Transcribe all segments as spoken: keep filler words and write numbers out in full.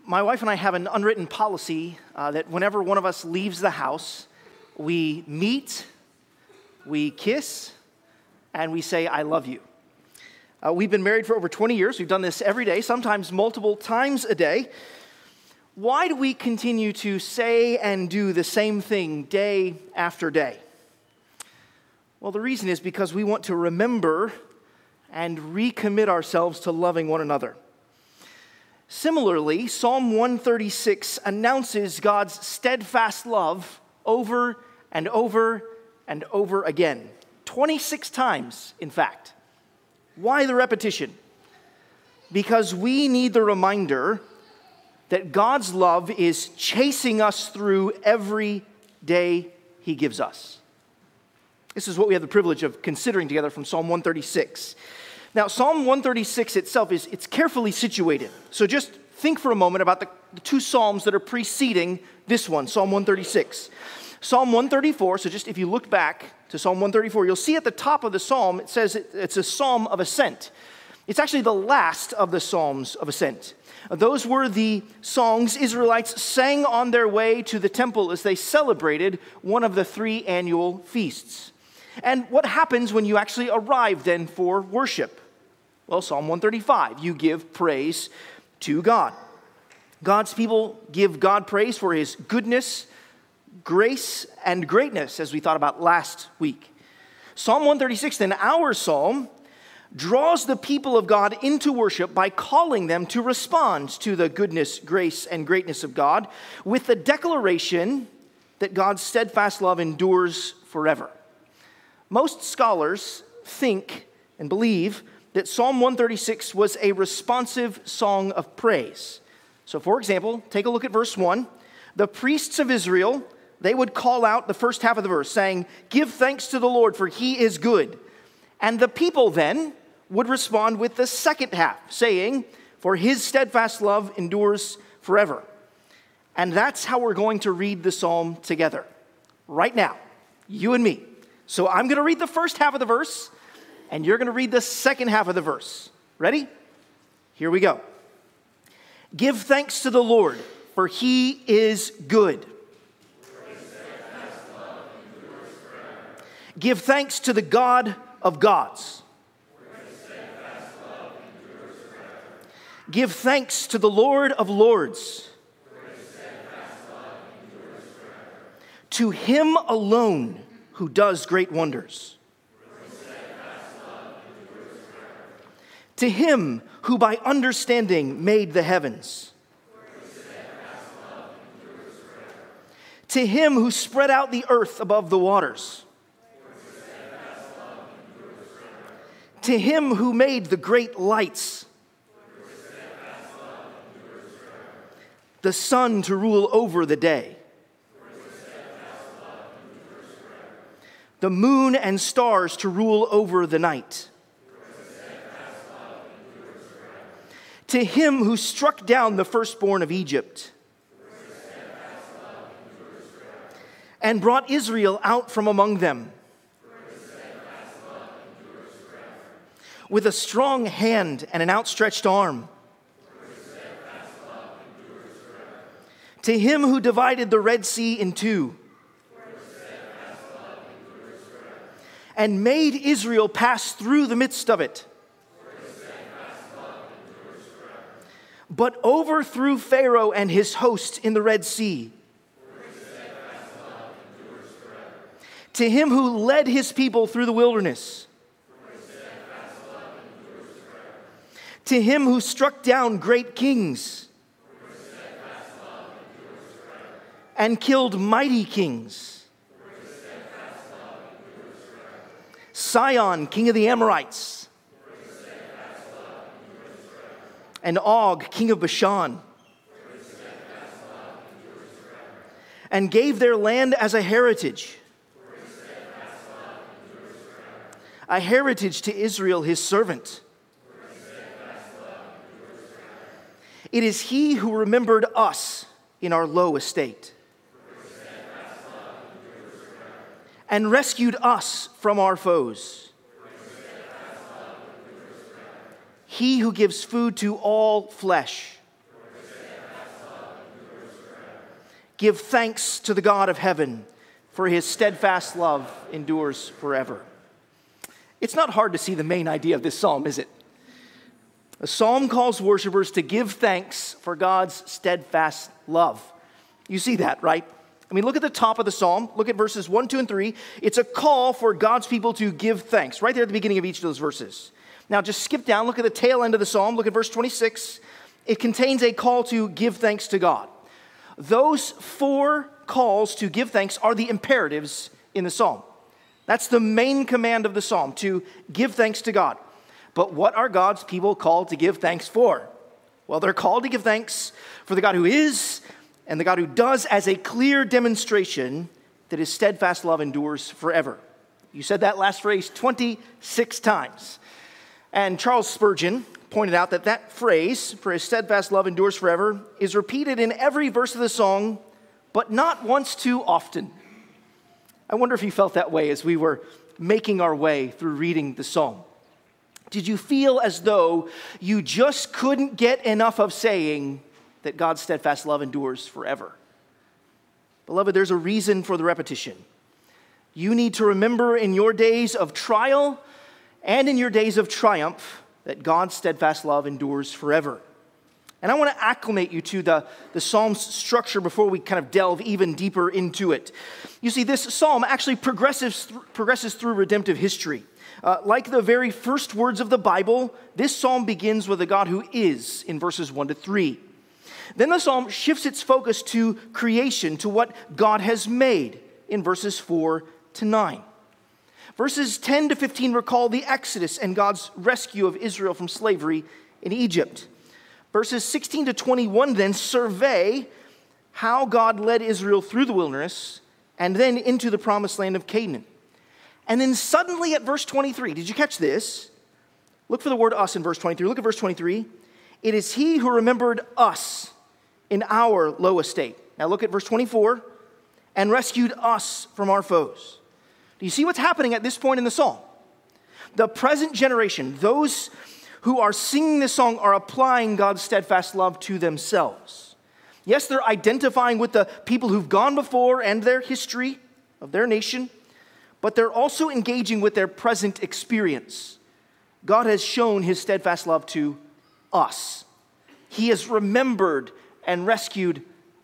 My wife and I have an unwritten policy uh, that whenever one of us leaves the house, we meet, we kiss, and we say, I love you. Uh, we've been married for over twenty years. We've done this every day, sometimes multiple times a day. Why do we continue to say and do the same thing day after day? Well, the reason is because we want to remember and recommit ourselves to loving one another. Similarly, Psalm one thirty-six announces God's steadfast love over and over and over again. twenty-six times, in fact. Why the repetition? Because we need the reminder that God's love is chasing us through every day He gives us. This is what we have the privilege of considering together from Psalm one thirty-six. Now, Psalm one thirty-six itself is it's carefully situated. So just think for a moment about the, the two psalms that are preceding this one, Psalm one thirty-six. Psalm one thirty-four, so just if you look back to Psalm one thirty-four, you'll see at the top of the psalm, it says it, it's a psalm of ascent. It's actually the last of the psalms of ascent. Those were the songs Israelites sang on their way to the temple as they celebrated one of the three annual feasts. And what happens when you actually arrive then for worship? Well, Psalm one thirty-five, you give praise to God. God's people give God praise for His goodness, grace, and greatness, as we thought about last week. Psalm one thirty-six, then, our psalm, draws the people of God into worship by calling them to respond to the goodness, grace, and greatness of God with the declaration that God's steadfast love endures forever. Most scholars think and believe that Psalm one thirty-six was a responsive song of praise. So, for example, take a look at verse one. The priests of Israel, they would call out the first half of the verse, saying, "Give thanks to the Lord, for He is good." And the people then would respond with the second half, saying, "For His steadfast love endures forever." And that's how we're going to read the psalm together, right now, you and me. So I'm going to read the first half of the verse, and you're going to read the second half of the verse. Ready? Here we go. Give thanks to the Lord, for He is good. Give thanks to the God of gods. Give thanks to the Lord of lords. To Him alone who does great wonders. To Him who by understanding made the heavens. To Him who spread out the earth above the waters. To Him who made the great lights. The sun to rule over the day. The moon and stars to rule over the night. To Him who struck down the firstborn of Egypt and brought Israel out from among them with a strong hand and an outstretched arm. To Him who divided the Red Sea in two and made Israel pass through the midst of it, but overthrew Pharaoh and his host in the Red Sea. To Him who led His people through the wilderness. To Him who struck down great kings and killed mighty kings. Sihon, king of the Amorites, and Og, king of Bashan, and gave their land as a heritage, a heritage to Israel, His servant. It is He who remembered us in our low estate and rescued us from our foes. He who gives food to all flesh Give thanks to the God of heaven, for his steadfast love endures forever. It's not hard to see the main idea of this psalm, is it? A psalm calls worshipers to give thanks for God's steadfast love. You see that, right? I mean, look at the top of the psalm. Look at verses one, two, and three. It's a call for God's people to give thanks, right there at the beginning of each of those verses. Now, just skip down. Look at the tail end of the psalm. Look at verse twenty-six. It contains a call to give thanks to God. Those four calls to give thanks are the imperatives in the psalm. That's the main command of the psalm, to give thanks to God. But what are God's people called to give thanks for? Well, they're called to give thanks for the God who is and the God who does, as a clear demonstration that his steadfast love endures forever. You said that last phrase twenty-six times. And Charles Spurgeon pointed out that that phrase, for his steadfast love endures forever, is repeated in every verse of the song, but not once too often. I wonder if you felt that way as we were making our way through reading the psalm. Did you feel as though you just couldn't get enough of saying that God's steadfast love endures forever? Beloved, there's a reason for the repetition. You need to remember in your days of trial and in your days of triumph that God's steadfast love endures forever. And I want to acclimate you to the, the psalm's structure before we kind of delve even deeper into it. You see, this psalm actually progresses, progresses through redemptive history. Uh, like the very first words of the Bible, this psalm begins with a God who is in verses one to three. Then the psalm shifts its focus to creation, to what God has made in verses four to nine. Verses ten to fifteen recall the Exodus and God's rescue of Israel from slavery in Egypt. Verses sixteen to twenty-one then survey how God led Israel through the wilderness and then into the promised land of Canaan. And then suddenly at verse twenty-three, did you catch this? Look for the word us in verse twenty-three. Look at verse twenty-three. It is he who remembered us in our low estate. Now look at verse twenty-four. And rescued us from our foes. Do you see what's happening at this point in the psalm? The present generation, those who are singing this song, are applying God's steadfast love to themselves. Yes, they're identifying with the people who've gone before and their history of their nation, but they're also engaging with their present experience. God has shown his steadfast love to us. He has remembered and rescued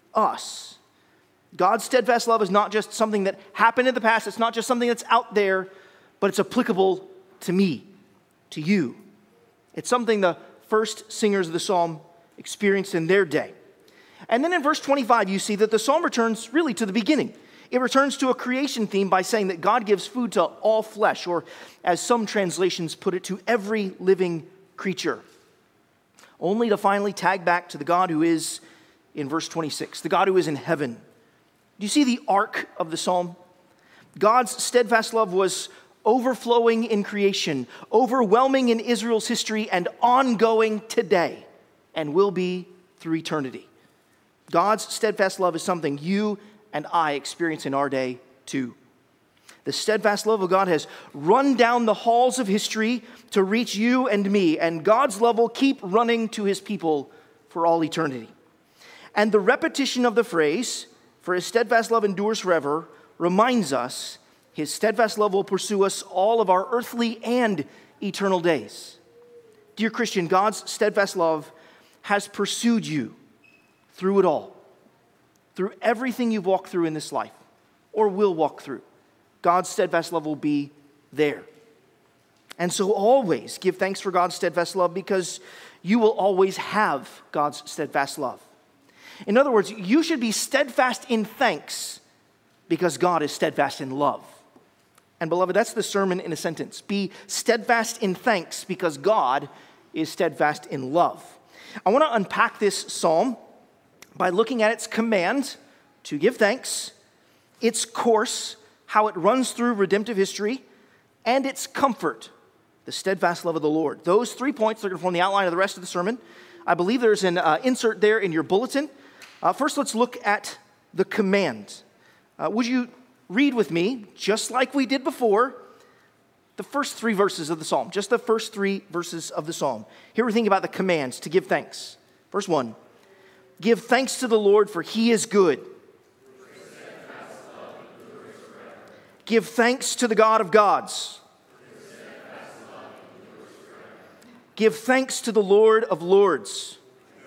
us. God's steadfast love is not just something that happened in the past. It's not just something that's out there, but it's applicable to me, to you. It's something the first singers of the psalm experienced in their day. And then in verse twenty-five, you see that the psalm returns really to the beginning. It returns to a creation theme by saying that God gives food to all flesh, or as some translations put it, to every living creature. Only to finally tag back to the God who is in verse twenty-six, the God who is in heaven. Do you see the arc of the psalm? God's steadfast love was overflowing in creation, overwhelming in Israel's history, and ongoing today, and will be through eternity. God's steadfast love is something you and I experience in our day too. The steadfast love of God has run down the halls of history to reach you and me, and God's love will keep running to his people for all eternity. And the repetition of the phrase, "For his steadfast love endures forever," reminds us his steadfast love will pursue us all of our earthly and eternal days. Dear Christian, God's steadfast love has pursued you through it all, through everything you've walked through in this life or will walk through. God's steadfast love will be there. And so always give thanks for God's steadfast love, because you will always have God's steadfast love. In other words, you should be steadfast in thanks because God is steadfast in love. And beloved, that's the sermon in a sentence. Be steadfast in thanks because God is steadfast in love. I want to unpack this psalm by looking at its command to give thanks, its course, how it runs through redemptive history, and its comfort, the steadfast love of the Lord. Those three points are going to form the outline of the rest of the sermon. I believe there's an uh, insert there in your bulletin. Uh, first, let's look at the command. Uh, would you read with me, just like we did before, the first three verses of the psalm, just the first three verses of the psalm. Here we're thinking about the commands to give thanks. Verse one, give thanks to the Lord, for he is good. Give thanks to the God of gods. Give thanks to the Lord of lords.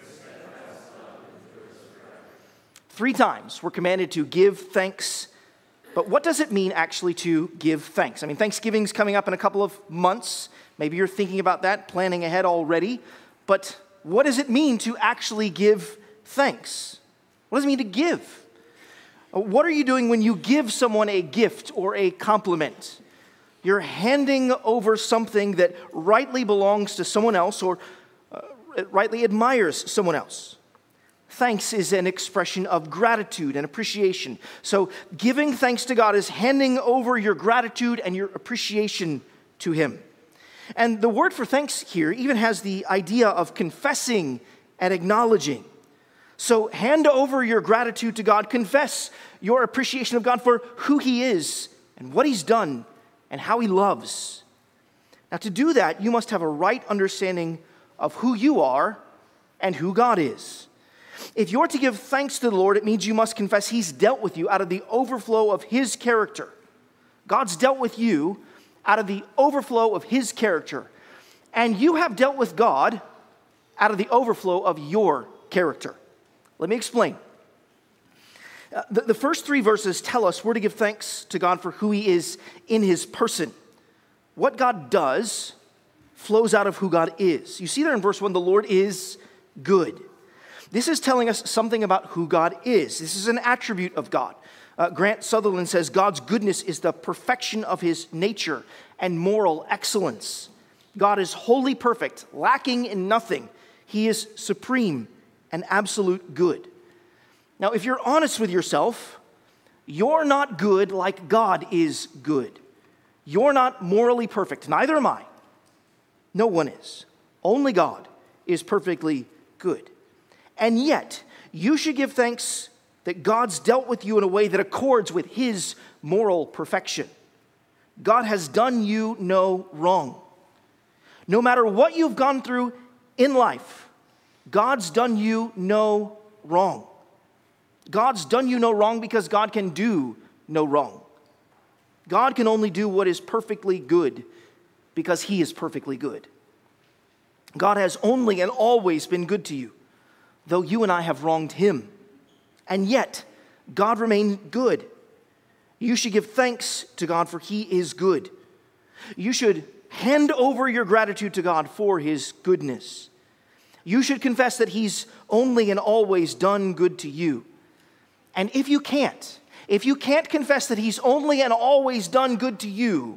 Three times we're commanded to give thanks. But what does it mean actually to give thanks? I mean, Thanksgiving's coming up in a couple of months. Maybe you're thinking about that, planning ahead already. But what does it mean to actually give thanks? What does it mean to give? What are you doing when you give someone a gift or a compliment? You're handing over something that rightly belongs to someone else or uh, rightly admires someone else. Thanks is an expression of gratitude and appreciation. So giving thanks to God is handing over your gratitude and your appreciation to Him. And the word for thanks here even has the idea of confessing and acknowledging. So hand over your gratitude to God. Confess your appreciation of God for who He is and what He's done and how He loves. Now, to do that, you must have a right understanding of who you are and who God is. If you're to give thanks to the Lord, it means you must confess He's dealt with you out of the overflow of His character. God's dealt with you out of the overflow of His character. And you have dealt with God out of the overflow of your character. Let me explain. Uh, the, the first three verses tell us we're to give thanks to God for who He is in His person. What God does flows out of who God is. You see there in verse one, the Lord is good. This is telling us something about who God is. This is an attribute of God. Uh, Grant Sutherland says God's goodness is the perfection of His nature and moral excellence. God is wholly perfect, lacking in nothing. He is supreme and absolute good. Now, if you're honest with yourself, you're not good like God is good. You're not morally perfect. Neither am I. No one is. Only God is perfectly good. And yet, you should give thanks that God's dealt with you in a way that accords with His moral perfection. God has done you no wrong. No matter what you've gone through in life, God's done you no wrong. God's done you no wrong because God can do no wrong. God can only do what is perfectly good because He is perfectly good. God has only and always been good to you, though you and I have wronged Him. And yet, God remained good. You should give thanks to God for He is good. You should hand over your gratitude to God for His goodness. You should confess that He's only and always done good to you. And if you can't, if you can't confess that He's only and always done good to you,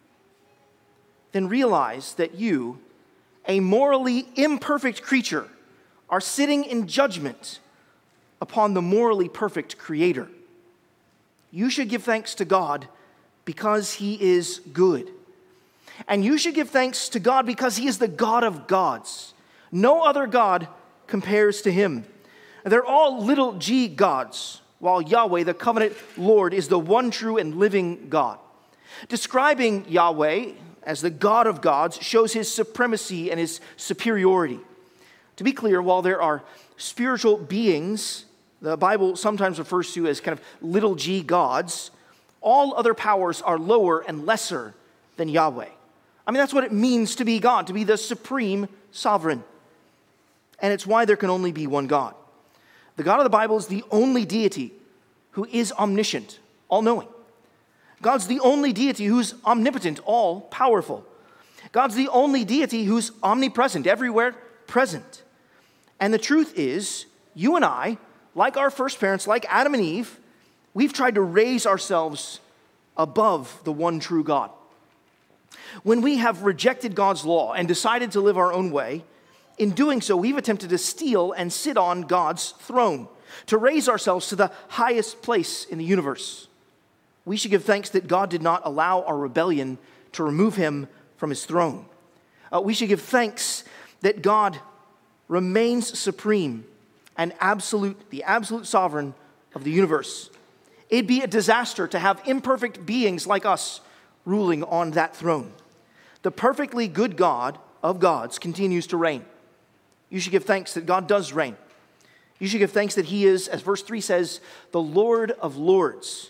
then realize that you, a morally imperfect creature, are sitting in judgment upon the morally perfect Creator. You should give thanks to God because He is good. And you should give thanks to God because He is the God of gods. No other God compares to Him. They're all little g gods, while Yahweh, the covenant Lord, is the one true and living God. Describing Yahweh as the God of gods shows His supremacy and His superiority. To be clear, while there are spiritual beings the Bible sometimes refers to as kind of little g gods, all other powers are lower and lesser than Yahweh. I mean, that's what it means to be God, to be the supreme sovereign. And it's why there can only be one God. The God of the Bible is the only deity who is omniscient, all-knowing. God's the only deity who's omnipotent, all-powerful. God's the only deity who's omnipresent, everywhere present. And the truth is, you and I, like our first parents, like Adam and Eve, we've tried to raise ourselves above the one true God. When we have rejected God's law and decided to live our own way, in doing so, we've attempted to steal and sit on God's throne, to raise ourselves to the highest place in the universe. We should give thanks that God did not allow our rebellion to remove Him from His throne. Uh, we should give thanks that God remains supreme and absolute, the absolute sovereign of the universe. It'd be a disaster to have imperfect beings like us ruling on that throne. The perfectly good God of gods continues to reign. You should give thanks that God does reign. You should give thanks that He is, as verse three says, the Lord of lords.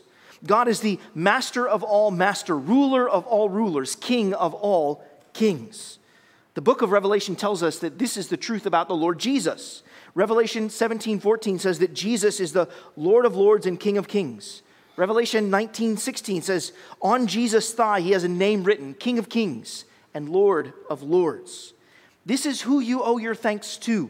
God is the master of all master, ruler of all rulers, king of all kings. The book of Revelation tells us that this is the truth about the Lord Jesus. Revelation seventeen fourteen says that Jesus is the Lord of lords and King of kings. Revelation nineteen sixteen says, on Jesus' thigh he has a name written, King of kings and Lord of lords. This is who you owe your thanks to.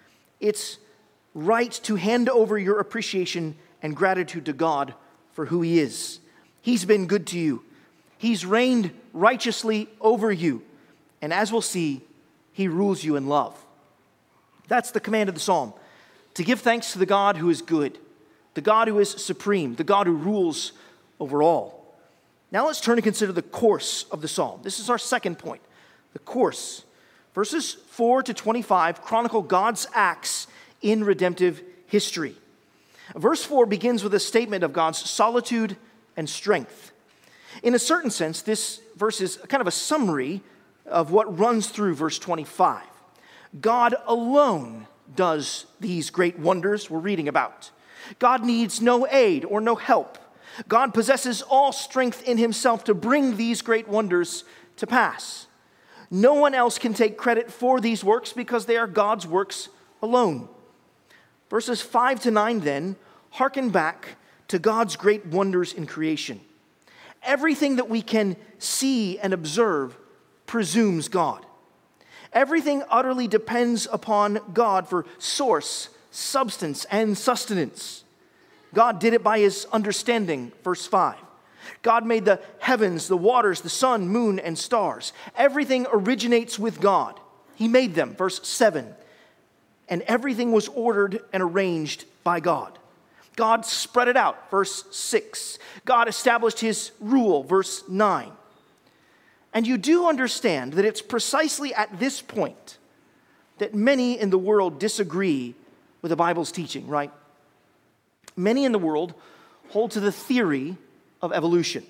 It's right to hand over your appreciation and gratitude to God for who he is. He's been good to you. He's reigned righteously over you. And as we'll see, he rules you in love. That's the command of the psalm, to give thanks to the God who is good, the God who is supreme, the God who rules over all. Now let's turn to consider the course of the psalm. This is our second point, the course. Verses four to twenty-five chronicle God's acts in redemptive history. Verse four begins with a statement of God's solitude and strength. In a certain sense, this verse is kind of a summary of what runs through verse twenty-five. God alone does these great wonders we're reading about. God needs no aid or no help. God possesses all strength in himself to bring these great wonders to pass. No one else can take credit for these works because they are God's works alone. Verses five to nine then hearken back to God's great wonders in creation. Everything that we can see and observe presumes God. Everything utterly depends upon God for source, substance, and sustenance. God did it by his understanding, verse five. God made the heavens, the waters, the sun, moon, and stars. Everything originates with God. He made them, verse seven. And everything was ordered and arranged by God. God spread it out, verse six. God established his rule, verse nine. And you do understand that it's precisely at this point that many in the world disagree with the Bible's teaching, right? Many in the world hold to the theory of evolution.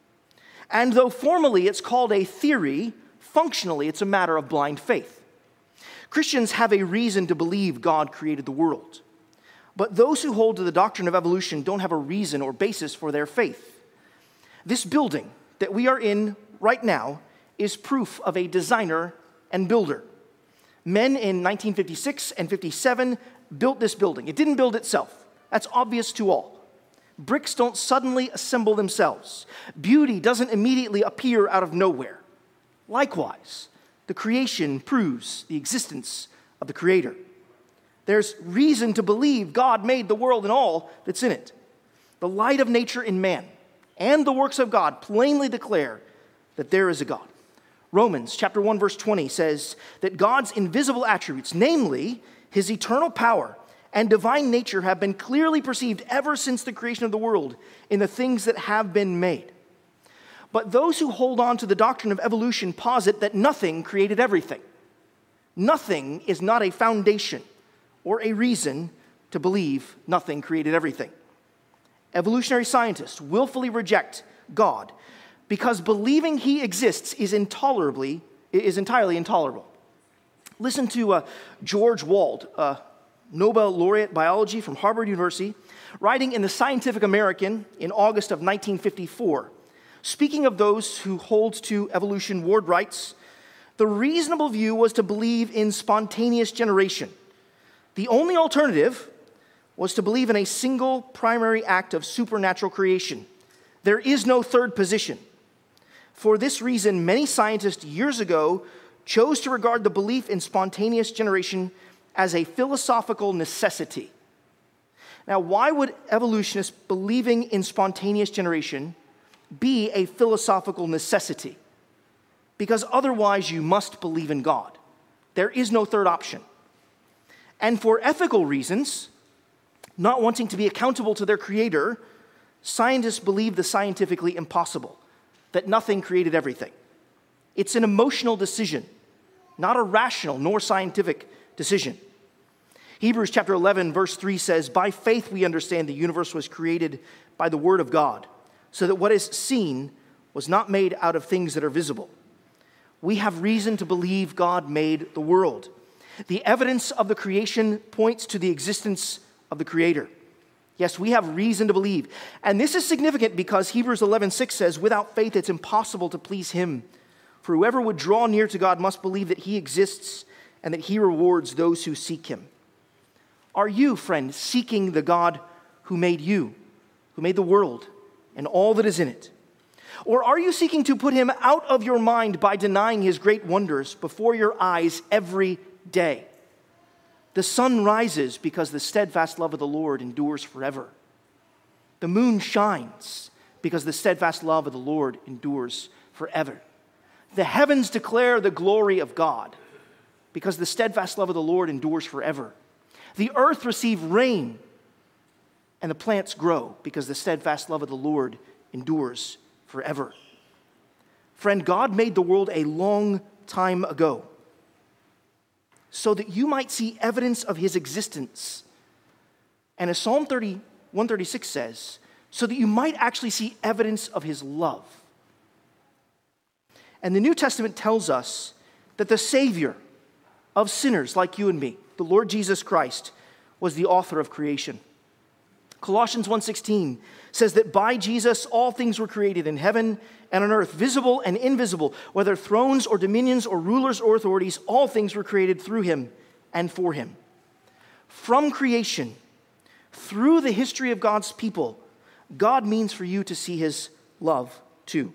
And though formally it's called a theory, functionally it's a matter of blind faith. Christians have a reason to believe God created the world. But those who hold to the doctrine of evolution don't have a reason or basis for their faith. This building that we are in right now is proof of a designer and builder. Men in nineteen fifty-six and fifty-seven built this building. It didn't build itself. That's obvious to all. Bricks don't suddenly assemble themselves. Beauty doesn't immediately appear out of nowhere. Likewise, the creation proves the existence of the Creator. There's reason to believe God made the world and all that's in it. The light of nature in man and the works of God plainly declare that there is a God. Romans chapter one verse twenty says that God's invisible attributes, namely his eternal power and divine nature, have been clearly perceived ever since the creation of the world in the things that have been made. But those who hold on to the doctrine of evolution posit that nothing created everything. Nothing is not a foundation or a reason to believe nothing created everything. Evolutionary scientists willfully reject God because believing he exists is intolerably is entirely intolerable. Listen to uh, George Wald, a Nobel laureate biology from Harvard University, writing in the Scientific American in August of nineteen fifty-four. Speaking of those who hold to evolution, Ward writes, "The reasonable view was to believe in spontaneous generation. The only alternative was to believe in a single primary act of supernatural creation. There is no third position. For this reason, many scientists years ago chose to regard the belief in spontaneous generation as a philosophical necessity." Now, why would evolutionists believing in spontaneous generation be a philosophical necessity? Because otherwise you must believe in God. There is no third option. And for ethical reasons, not wanting to be accountable to their creator, scientists believe the scientifically impossible, that nothing created everything. It's an emotional decision, not a rational nor scientific decision. Hebrews chapter eleven, verse three says, "By faith we understand the universe was created by the word of God, so that what is seen was not made out of things that are visible." We have reason to believe God made the world. The evidence of the creation points to the existence of the Creator. Yes, we have reason to believe. And this is significant because Hebrews eleven six says, without faith it's impossible to please him. For whoever would draw near to God must believe that he exists and that he rewards those who seek him. Are you, friend, seeking the God who made you, who made the world and all that is in it? Or are you seeking to put him out of your mind by denying his great wonders before your eyes every day? The sun rises because the steadfast love of the Lord endures forever. The moon shines because the steadfast love of the Lord endures forever. The heavens declare the glory of God because the steadfast love of the Lord endures forever. The earth receives rain and the plants grow because the steadfast love of the Lord endures forever. Friend, God made the world a long time ago so that you might see evidence of his existence. And as Psalm thirty, one thirty-six says, so that you might actually see evidence of his love. And the New Testament tells us that the Savior of sinners like you and me, the Lord Jesus Christ, was the author of creation. Colossians one sixteen says that by Jesus all things were created in heaven and on earth, visible and invisible, whether thrones or dominions or rulers or authorities, all things were created through him and for him. From creation, through the history of God's people, God means for you to see his love too.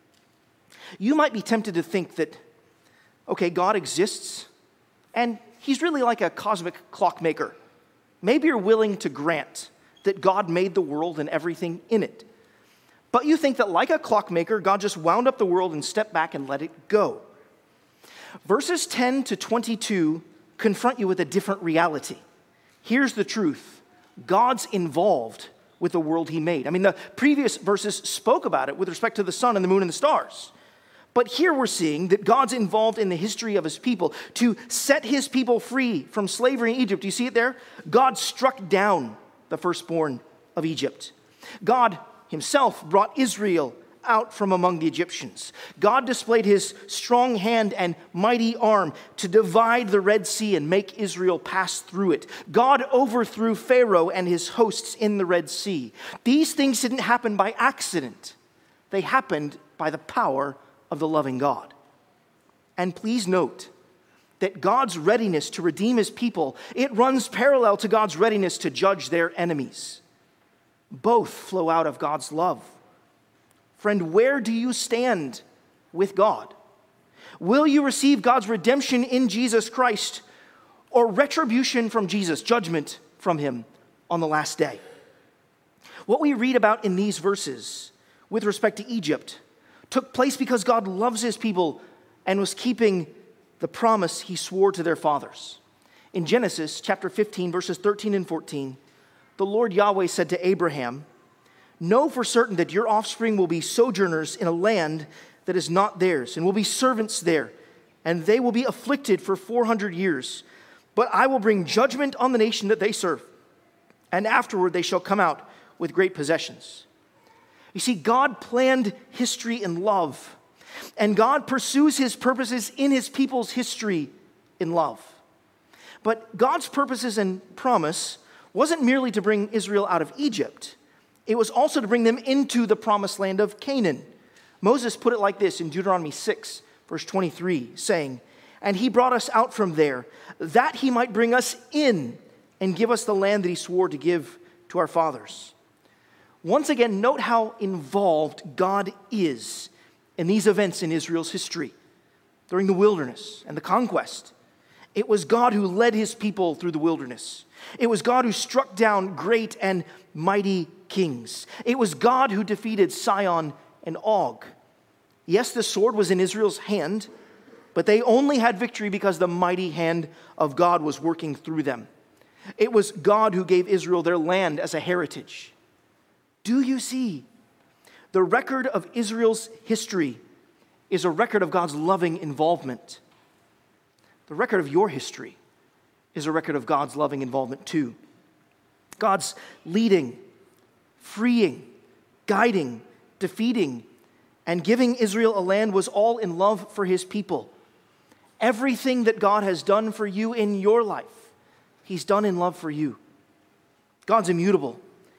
You might be tempted to think that, okay, God exists and he's really like a cosmic clockmaker. Maybe you're willing to grant that God made the world and everything in it. But you think that like a clockmaker, God just wound up the world and stepped back and let it go. Verses ten to twenty-two confront you with a different reality. Here's the truth. God's involved with the world he made. I mean, the previous verses spoke about it with respect to the sun and the moon and the stars. But here we're seeing that God's involved in the history of his people to set his people free from slavery in Egypt. Do you see it there? God struck down the firstborn of Egypt. God himself brought Israel out from among the Egyptians. God displayed his strong hand and mighty arm to divide the Red Sea and make Israel pass through it. God overthrew Pharaoh and his hosts in the Red Sea. These things didn't happen by accident. They happened by the power of the loving God. And please note that God's readiness to redeem his people, it runs parallel to God's readiness to judge their enemies. Both flow out of God's love. Friend, where do you stand with God? Will you receive God's redemption in Jesus Christ or retribution from Jesus, judgment from him on the last day? What we read about in these verses with respect to Egypt took place because God loves his people and was keeping the promise he swore to their fathers. In Genesis chapter fifteen, verses thirteen and fourteen, the Lord Yahweh said to Abraham, "Know for certain that your offspring will be sojourners in a land that is not theirs, and will be servants there, and they will be afflicted for four hundred years. But I will bring judgment on the nation that they serve, and afterward they shall come out with great possessions." You see, God planned history in love, and God pursues his purposes in his people's history in love. But God's purposes and promise wasn't merely to bring Israel out of Egypt. It was also to bring them into the promised land of Canaan. Moses put it like this in Deuteronomy six, verse twenty-three, saying, "And he brought us out from there, that he might bring us in and give us the land that he swore to give to our fathers." Once again, note how involved God is in these events in Israel's history during the wilderness and the conquest. It was God who led his people through the wilderness. It was God who struck down great and mighty kings. It was God who defeated Sihon and Og. Yes, the sword was in Israel's hand, but they only had victory because the mighty hand of God was working through them. It was God who gave Israel their land as a heritage. Do you see? The record of Israel's history is a record of God's loving involvement. The record of your history is a record of God's loving involvement too. God's leading, freeing, guiding, defeating, and giving Israel a land was all in love for his people. Everything that God has done for you in your life, he's done in love for you. God's immutable.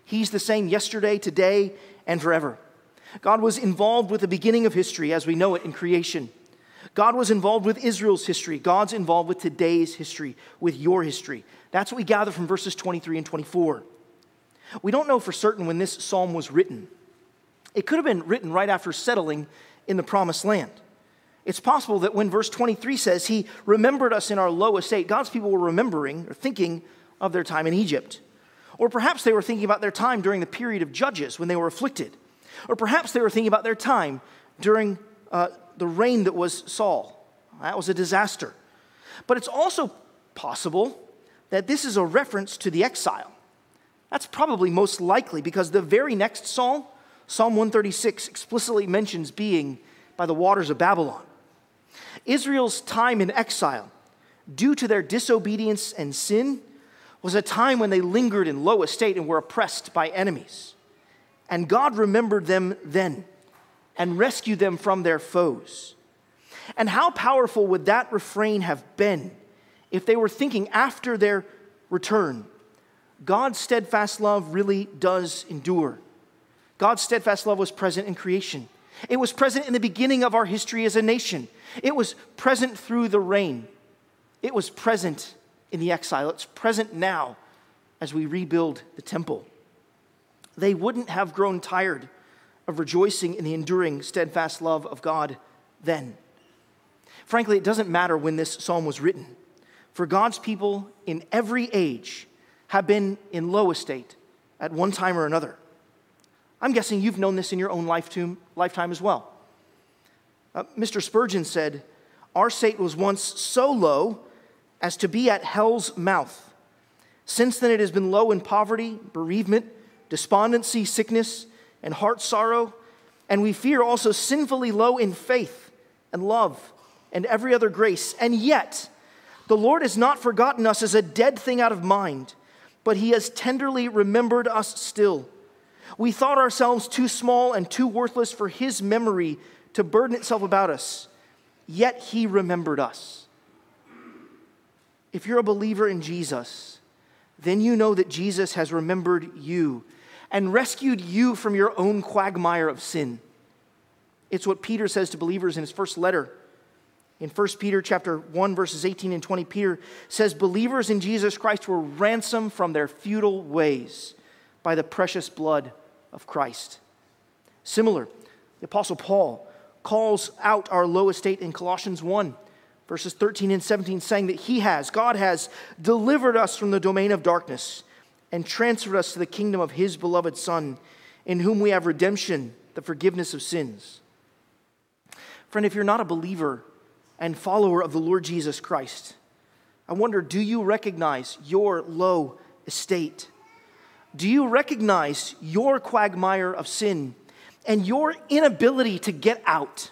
He's the same yesterday, today, and forever. God was involved with the beginning of history as we know it in creation. God was involved with Israel's history. God's involved with today's history, with your history. That's what we gather from verses twenty-three and twenty-four. We don't know for certain when this psalm was written. It could have been written right after settling in the promised land. It's possible that when verse twenty-three says, he remembered us in our low estate, God's people were remembering or thinking of their time in Egypt. Or perhaps they were thinking about their time during the period of Judges when they were afflicted. Or perhaps they were thinking about their time during uh, the reign that was Saul. That was a disaster. But it's also possible that this is a reference to the exile. That's probably most likely because the very next psalm, Psalm one thirty-six, explicitly mentions being by the waters of Babylon. Israel's time in exile, due to their disobedience and sin, was a time when they lingered in low estate and were oppressed by enemies. And God remembered them then and rescued them from their foes. And how powerful would that refrain have been if they were thinking after their return, God's steadfast love really does endure. God's steadfast love was present in creation. It was present in the beginning of our history as a nation. It was present through the reign. It was present in the exile. It's present now as we rebuild the temple. They wouldn't have grown tired of rejoicing in the enduring, steadfast love of God then. Frankly, it doesn't matter when this psalm was written, for God's people in every age have been in low estate at one time or another. I'm guessing you've known this in your own lifetime, lifetime as well. Uh, Mister Spurgeon said, "Our state was once so low as to be at hell's mouth. Since then it has been low in poverty, bereavement, despondency, sickness, and heart sorrow, and we fear also sinfully low in faith and love and every other grace. And yet the Lord has not forgotten us as a dead thing out of mind, but he has tenderly remembered us still. We thought ourselves too small and too worthless for his memory to burden itself about us, yet he remembered us." If you're a believer in Jesus, then you know that Jesus has remembered you and rescued you from your own quagmire of sin. It's what Peter says to believers in his first letter. In First Peter chapter one, verses eighteen and twenty, Peter says, "Believers in Jesus Christ were ransomed from their futile ways by the precious blood of Christ." Similar, the Apostle Paul calls out our low estate in Colossians one, verses thirteen and seventeen, saying that he has, God has delivered us from the domain of darkness and transferred us to the kingdom of his beloved Son, in whom we have redemption, the forgiveness of sins. Friend, if you're not a believer and follower of the Lord Jesus Christ, I wonder, do you recognize your low estate? Do you recognize your quagmire of sin and your inability to get out?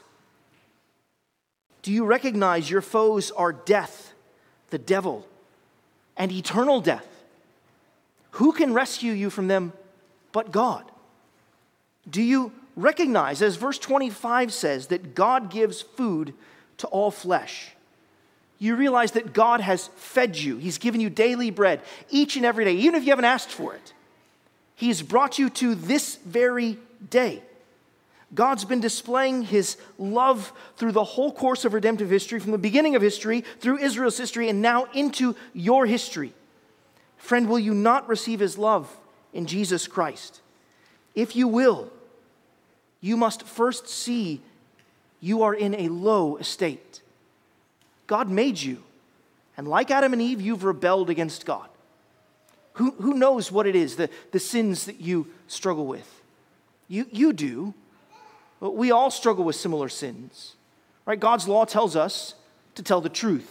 Do you recognize your foes are death, the devil, and eternal death? Who can rescue you from them but God? Do you recognize, as verse twenty-five says, that God gives food to all flesh? You realize that God has fed you. He's given you daily bread each and every day, even if you haven't asked for it. He's brought you to this very day. God's been displaying his love through the whole course of redemptive history, from the beginning of history, through Israel's history, and now into your history. Friend, will you not receive his love in Jesus Christ? If you will, you must first see you are in a low estate. God made you, and like Adam and Eve, you've rebelled against God. Who, who knows what it is, the, the sins that you struggle with? You, you do. But we all struggle with similar sins. Right? God's law tells us to tell the truth.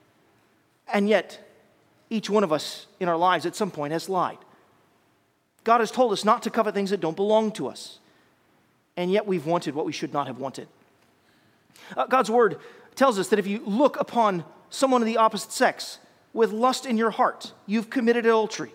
And yet, each one of us in our lives at some point has lied. God has told us not to covet things that don't belong to us. And yet we've wanted what we should not have wanted. Uh, God's word tells us that if you look upon someone of the opposite sex with lust in your heart, you've committed adultery.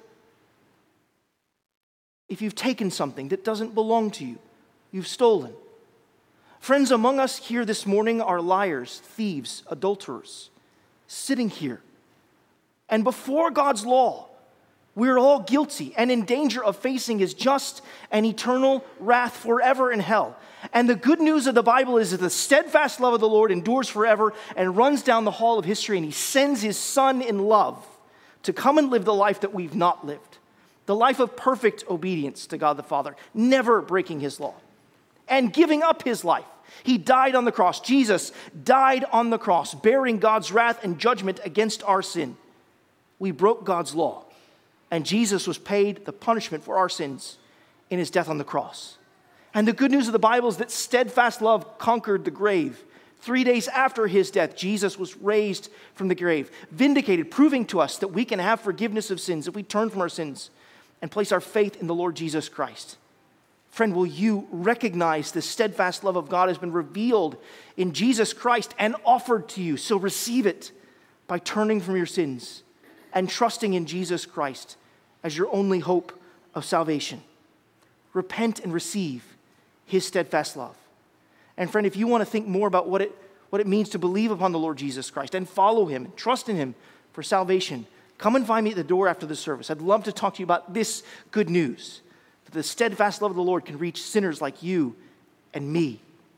If you've taken something that doesn't belong to you, you've stolen. Friends, among us here this morning are liars, thieves, adulterers, sitting here. And before God's law, We're all guilty and in danger of facing his just and eternal wrath forever in hell. And the good news of the Bible is that the steadfast love of the Lord endures forever and runs down the hall of history, and he sends his Son in love to come and live the life that we've not lived, the life of perfect obedience to God the Father, never breaking his law and giving up his life. He died on the cross. Jesus died on the cross, bearing God's wrath and judgment against our sin. We broke God's law, and Jesus was paid the punishment for our sins in his death on the cross. And the good news of the Bible is that steadfast love conquered the grave. Three days after his death, Jesus was raised from the grave, vindicated, proving to us that we can have forgiveness of sins if we turn from our sins and place our faith in the Lord Jesus Christ. Friend, will you recognize the steadfast love of God has been revealed in Jesus Christ and offered to you? So receive it by turning from your sins and trusting in Jesus Christ as your only hope of salvation. Repent and receive his steadfast love. And friend, if you want to think more about what it, what it means to believe upon the Lord Jesus Christ and follow him, and trust in him for salvation, come and find me at the door after the service. I'd love to talk to you about this good news, that the steadfast love of the Lord can reach sinners like you and me.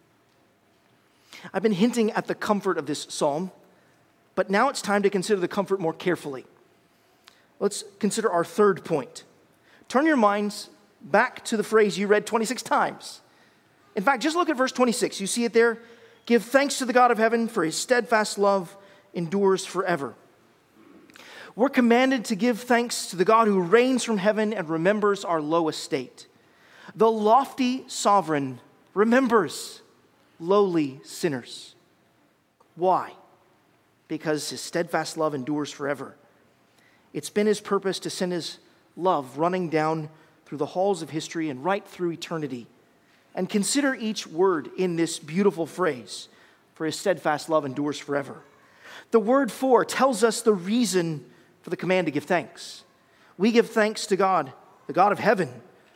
I've been hinting at the comfort of this psalm, but now it's time to consider the comfort more carefully. Let's consider our third point. Turn your minds back to the phrase you read twenty-six times. In fact, just look at verse twenty-six. You see it there? Give thanks to the God of heaven, for his steadfast love endures forever. We're commanded to give thanks to the God who reigns from heaven and remembers our low estate. The lofty sovereign remembers lowly sinners. Why? Because his steadfast love endures forever. It's been his purpose to send his love running down through the halls of history and right through eternity. And consider each word in this beautiful phrase, for his steadfast love endures forever. The word for tells us the reason for the command to give thanks. We give thanks to God, the God of heaven,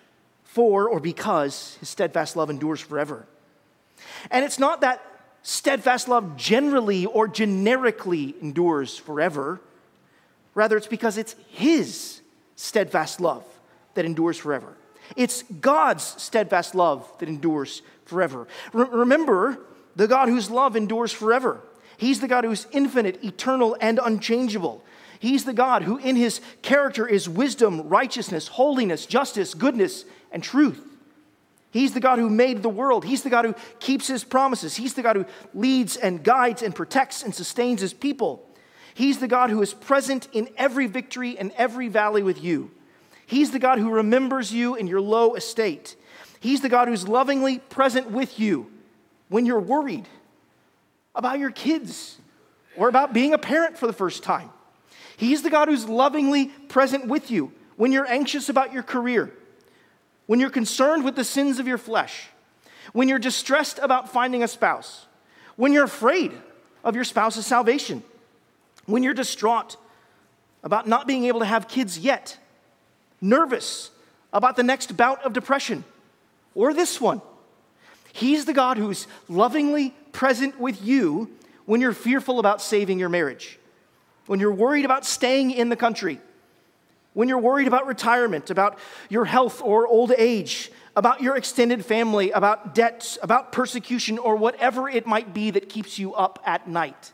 for or because his steadfast love endures forever. And it's not that steadfast love generally or generically endures forever. Rather, it's because it's his steadfast love that endures forever. It's God's steadfast love that endures forever. Re- remember, the God whose love endures forever. He's the God who's infinite, eternal, and unchangeable. He's the God who in his character is wisdom, righteousness, holiness, justice, goodness, and truth. He's the God who made the world. He's the God who keeps his promises. He's the God who leads and guides and protects and sustains his people. He's the God who is present in every victory and every valley with you. He's the God who remembers you in your low estate. He's the God who's lovingly present with you when you're worried about your kids or about being a parent for the first time. He's the God who's lovingly present with you when you're anxious about your career, when you're concerned with the sins of your flesh, when you're distressed about finding a spouse, when you're afraid of your spouse's salvation, when you're distraught about not being able to have kids yet, nervous about the next bout of depression, or this one. He's the God who's lovingly present with you when you're fearful about saving your marriage, when you're worried about staying in the country, when you're worried about retirement, about your health or old age, about your extended family, about debts, about persecution, or whatever it might be that keeps you up at night.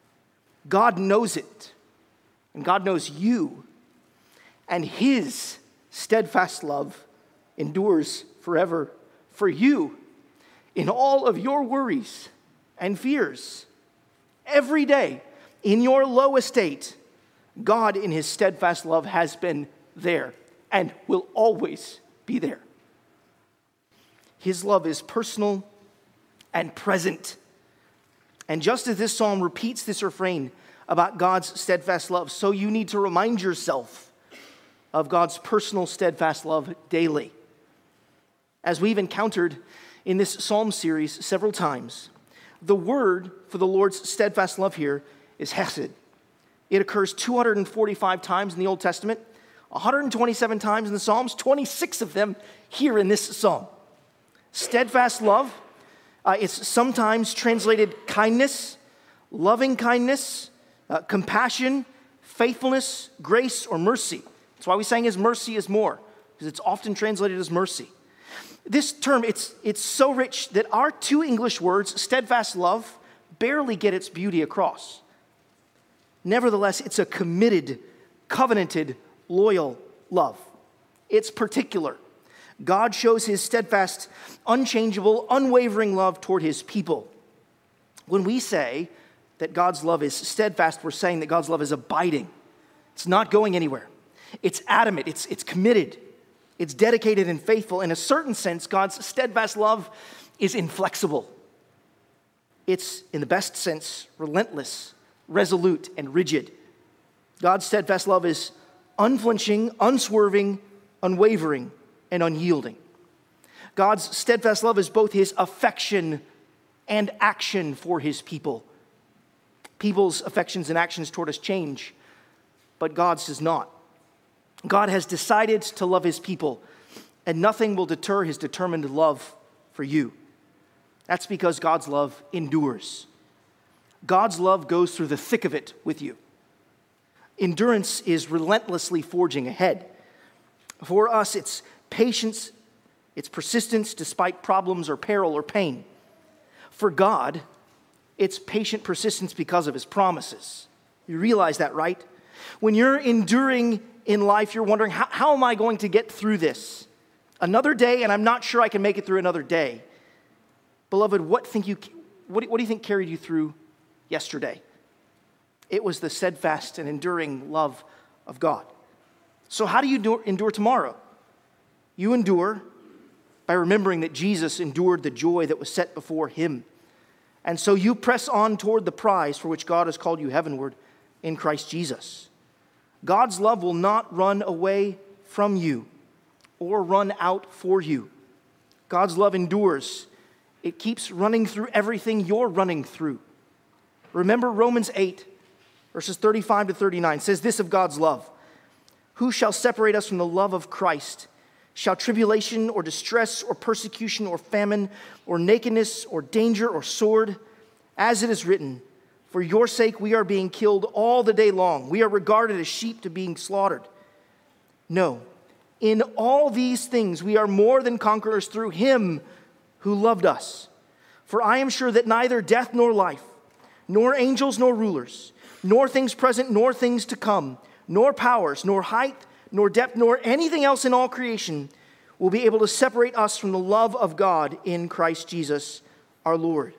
God knows it, and God knows you, and his steadfast love endures forever for you in all of your worries and fears. Every day, in your low estate, God in his steadfast love has been there and will always be there. His love is personal and present. And just as this psalm repeats this refrain about God's steadfast love, so you need to remind yourself of God's personal steadfast love daily. As we've encountered in this psalm series several times, the word for the Lord's steadfast love here is hesed. It occurs two hundred forty-five times in the Old Testament, one hundred twenty-seven times in the Psalms, twenty-six of them here in this psalm. Steadfast love, uh, it's sometimes translated kindness, loving kindness, uh, compassion, faithfulness, grace, or mercy. That's why we sang his mercy is more, because it's often translated as mercy. This term, it's, it's so rich that our two English words, steadfast love, barely get its beauty across. Nevertheless, it's a committed, covenanted, loyal love. It's particular. God shows his steadfast, unchangeable, unwavering love toward his people. When we say that God's love is steadfast, we're saying that God's love is abiding. It's not going anywhere. It's adamant. It's, it's committed. It's dedicated and faithful. In a certain sense, God's steadfast love is inflexible. It's, in the best sense, relentless, resolute, and rigid. God's steadfast love is unflinching, unswerving, unwavering, and unyielding. God's steadfast love is both his affection and action for his people. People's affections and actions toward us change, but God's does not. God has decided to love his people, and nothing will deter his determined love for you. That's because God's love endures. God's love goes through the thick of it with you. Endurance is relentlessly forging ahead. For us, it's patience, it's persistence despite problems or peril or pain. For God, it's patient persistence because of his promises. You realize that, right? When you're enduring in life, you're wondering, how, how am I going to get through this? Another day, and I'm not sure I can make it through another day. Beloved, what, think you, what, what do you think carried you through yesterday? It was the steadfast and enduring love of God. So how do you do, endure tomorrow? You endure by remembering that Jesus endured the joy that was set before him. And so you press on toward the prize for which God has called you heavenward in Christ Jesus. God's love will not run away from you or run out for you. God's love endures. It keeps running through everything you're running through. Remember Romans eight, verses thirty-five to thirty-nine says this of God's love. Who shall separate us from the love of Christ? Shall tribulation or distress or persecution or famine or nakedness or danger or sword? As it is written, for your sake we are being killed all the day long. We are regarded as sheep to being slaughtered. No, in all these things we are more than conquerors through him who loved us. For I am sure that neither death nor life, nor angels nor rulers, nor things present nor things to come, nor powers, nor height, nor depth, nor anything else in all creation will be able to separate us from the love of God in Christ Jesus our Lord.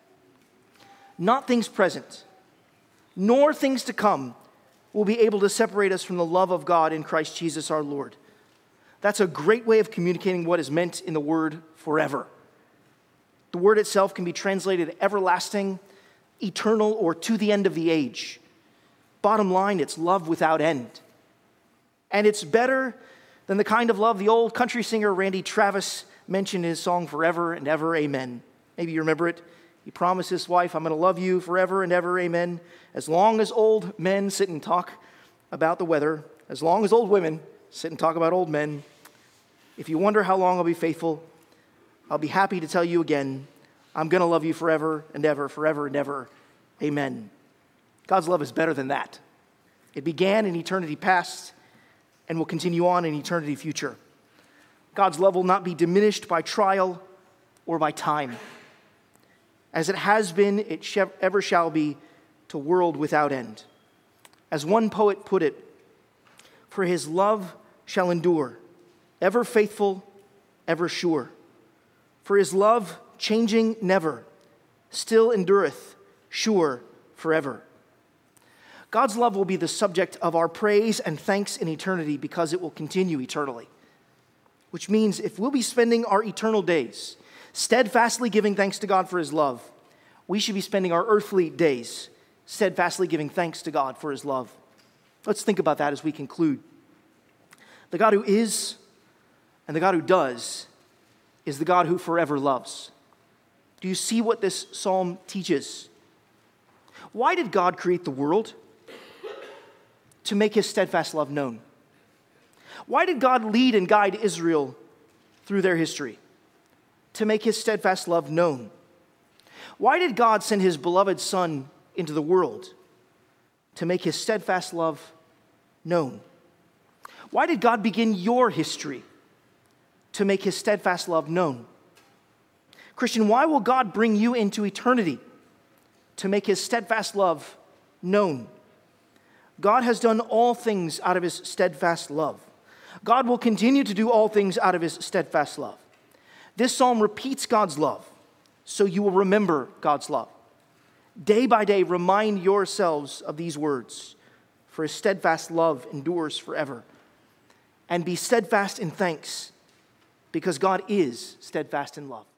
Not things present, nor things to come will be able to separate us from the love of God in Christ Jesus our Lord. That's a great way of communicating what is meant in the word forever. The word itself can be translated everlasting, eternal, or to the end of the age. Bottom line, it's love without end. And it's better than the kind of love the old country singer Randy Travis mentioned in his song Forever and Ever, Amen. Maybe you remember it. He promised his wife, I'm going to love you forever and ever, amen. As long as old men sit and talk about the weather, as long as old women sit and talk about old men, if you wonder how long I'll be faithful, I'll be happy to tell you again, I'm going to love you forever and ever, forever and ever, amen. God's love is better than that. It began in eternity past and will continue on in eternity future. God's love will not be diminished by trial or by time. As it has been, it ever shall be, to world without end. As one poet put it, for his love shall endure, ever faithful, ever sure. For his love, changing never, still endureth, sure forever. God's love will be the subject of our praise and thanks in eternity because it will continue eternally. Which means if we'll be spending our eternal days steadfastly giving thanks to God for his love, we should be spending our earthly days steadfastly giving thanks to God for his love. Let's think about that as we conclude. The God who is and the God who does is the God who forever loves. Do you see what this psalm teaches? Why did God create the world? To make his steadfast love known. Why did God lead and guide Israel through their history? To make his steadfast love known. Why did God send his beloved Son into the world? To make his steadfast love known. Why did God begin your history? To make his steadfast love known. Christian, why will God bring you into eternity? To make his steadfast love known. God has done all things out of his steadfast love. God will continue to do all things out of his steadfast love. This psalm repeats God's love, so you will remember God's love. Day by day, remind yourselves of these words, for his steadfast love endures forever. And be steadfast in thanks, because God is steadfast in love.